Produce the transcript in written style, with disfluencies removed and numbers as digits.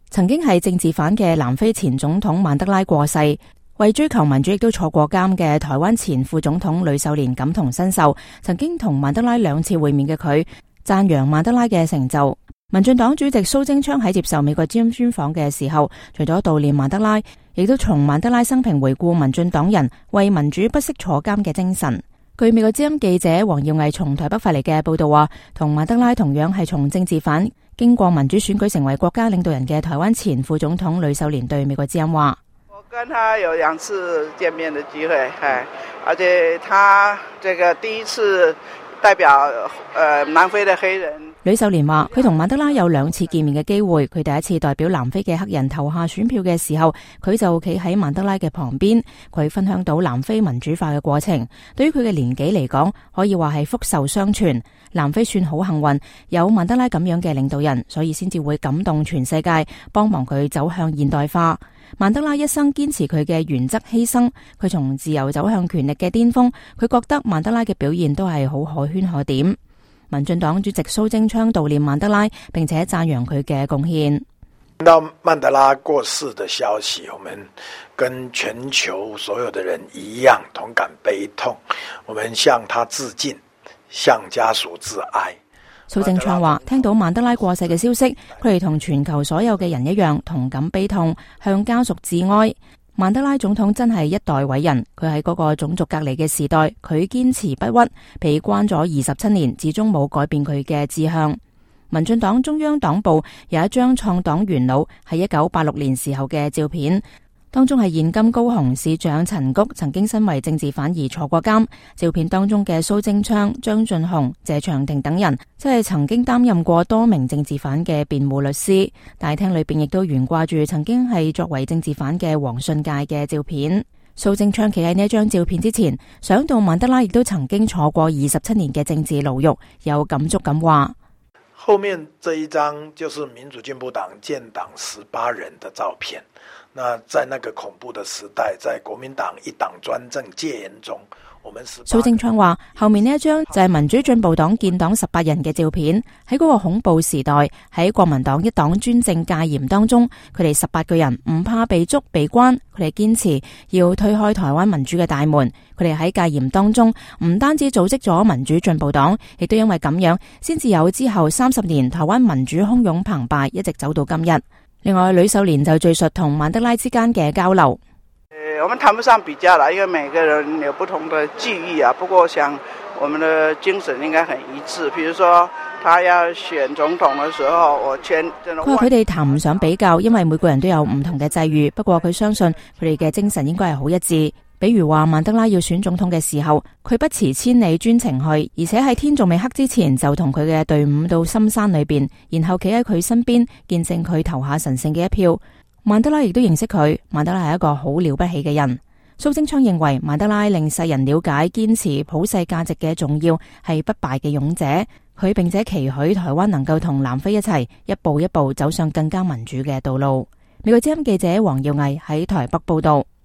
曾經係政治犯嘅南非前總統曼德拉過世，為追求民主亦都坐過監嘅台灣前副總統呂秀蓮感同身受，曾經同曼德拉2次會面嘅佢，讚揚曼德拉嘅成就。民進黨主席蘇貞昌喺接受美國之音專訪嘅時候，除咗悼念曼德拉，亦都從曼德拉生平回顧民進黨人為民主不惜坐監嘅精神。據美國之音記者黃耀毅從台北發嚟嘅報道話，同曼德拉同樣係從政治犯經過民主選舉成為國家領導人嘅台灣前副總統呂秀蓮對美國之音話： 我跟他有2次見面的機會，而且他這個第一次代表南非的黑人。 呂秀蓮話佢同曼德拉有2次見面嘅機會，佢第一次代表南非嘅黑人投下選票嘅時候，佢就企喺曼德拉嘅旁邊，佢分享到南非民主化嘅過程。對於佢嘅年紀嚟講，可以話係福壽雙全。南非算好幸運，有曼德拉咁樣嘅領導人，所以先至會感動全世界，幫忙佢走向現代化。曼德拉一生堅持佢嘅原則犧牲，佢從自由走向權力嘅巔峰，佢覺得曼德拉嘅表現都係好可圈可點。民進黨主席蘇貞昌悼念曼德拉，並且讚揚佢嘅貢獻。 聽到曼德拉過世的消息，我們跟全球所有的人一樣同感悲痛，我們向他致敬，向家屬致哀。 蘇貞昌話：聽到曼德拉過世嘅消息，佢哋同全球所有嘅人一樣同感悲痛，向家屬致哀。曼德拉總統真係一代偉人，佢喺嗰個種族隔離嘅時代，佢堅持不屈，被關咗27年，始終冇改變佢嘅志向。民進黨中央黨部有一張創黨元老喺1986年時候嘅照片，當中係現今高雄市長陳菊曾經身為政治犯而坐過監。照片當中嘅蘇貞昌、張俊雄、謝長廷等人，即係曾經擔任過多名政治犯嘅辯護律師。大廳裏邊亦都懸掛住曾經係作為政治犯嘅黃信介嘅照片。蘇貞昌企喺呢一張照片之前，想到曼德拉亦都曾經坐過27年嘅政治牢獄，有感觸咁話： 後面這一張就是民主進步黨建黨18人的照片。那在那個恐怖的時代，在國民黨一黨專政戒嚴中，我們蘇貞昌話：後面呢一張就係民主進步黨建黨18人嘅照片。喺嗰個恐怖時代，喺國民黨一黨專政戒嚴當中，佢哋18個人唔怕被捉被關，佢哋堅持要推開台灣民主嘅大門。佢哋喺戒嚴當中唔單止組織咗民主進步黨，亦都因為咁樣，先至有之後30年台灣民主洶湧澎湃，一直走到今日。另外，呂秀蓮就敘述同曼德拉之間嘅交流。 我們談不上比較啦，因為每個人有不同的際遇啊。不過我想我們的精神應該很一致。譬如說，他要選總統的時候，佢話佢哋談唔上比較，因為每個人都有唔同嘅際遇。不過佢相信佢哋嘅精神應該係好一致。比如話曼德拉要選總統嘅時候，佢不辭千里專程去，而且喺天仲未黑之前就同佢嘅隊伍到深山裏邊，然後企喺佢身邊見證佢投下神聖嘅一票。曼德拉亦都認識佢，曼德拉係一個好了不起嘅人。蘇貞昌認為曼德拉令世人了解堅持普世價值嘅重要，係不敗嘅勇者。佢並且期許台灣能夠同南非一齊一步一步走上更加民主嘅道路。美國之音記者黃耀毅喺台北報道。